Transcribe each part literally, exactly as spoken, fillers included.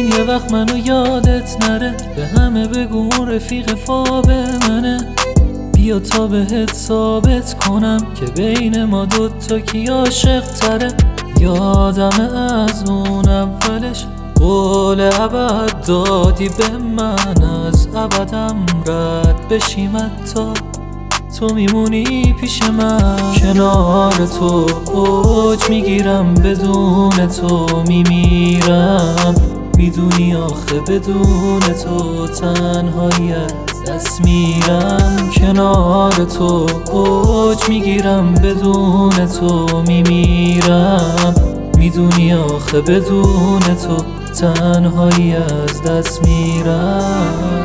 یه وقت منو یادت نره، به همه بگو اون رفیق فاب منه. بیا تا بهت ثابت کنم که بین ما دوتا کی عاشق تره. یادمه از اون اولش قول ابد دادی به من، از ابدم رد بشیم تا تو میمونی پیش من. کنار تو اوج میگیرم، بدون تو میمیرم. میدونی آخه بدون تو تنهایی از دست میرم. کنار تو اوج میگیرم، بدون تو میمیرم. میدونی آخه بدون تو تنهایی از دست میرم.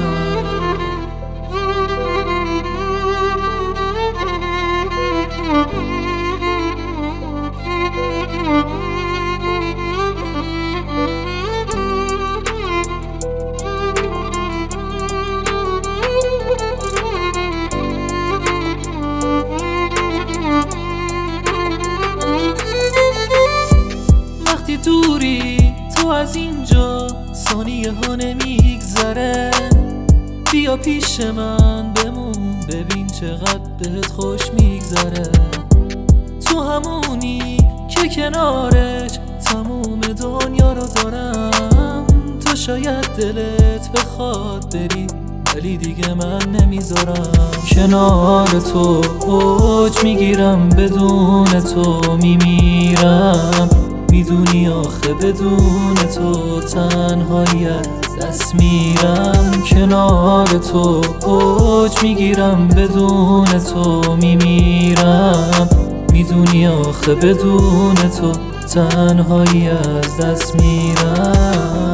وقتی دوری تو از اینجا ثانیه ها نمیگذره، بیا پیش من بمون، ببین چقدر بهت خوش میگذره. تو همونی که کنارش تموم دنیا رو دارم. تو شاید دلت بخواد بری ولی دیگه من نمیذارم. کنار تو اوج میگیرم، بدون تو میمیرم. میدونی آخه بدون تو تنهایی از دست میرم. کنار تو اوج میگیرم، بدون تو میمیرم. میدونی آخه بدون تو تنهایی از دست میرم.